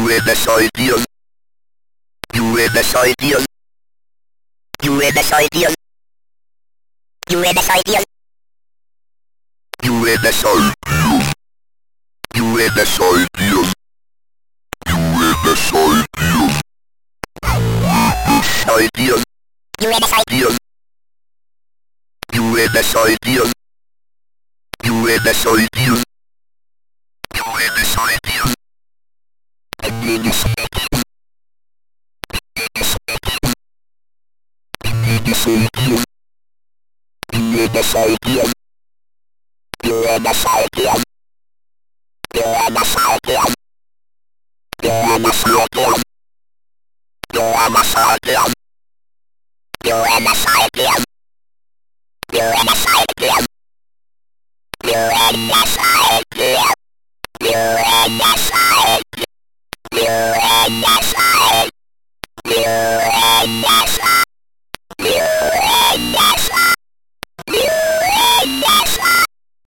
Buenos Aires, Buenos Aires, Buenos Aires, Buenos Aires, Buenos Aires, Buenos Aires, Buenos Aires, Aires, Buenos Aires, Buenos Aires, Buenos Aires, Buenos Aires, Buenos Aires, Buenos Aires, Buenos Aires, Buenos Aires, Buenos Aires, Buenos Aires, Buenos Aires, Buenos Aires, Buenos Aires, Buenos Aires, Buenos Aires, Buenos Aires, Buenos Aires.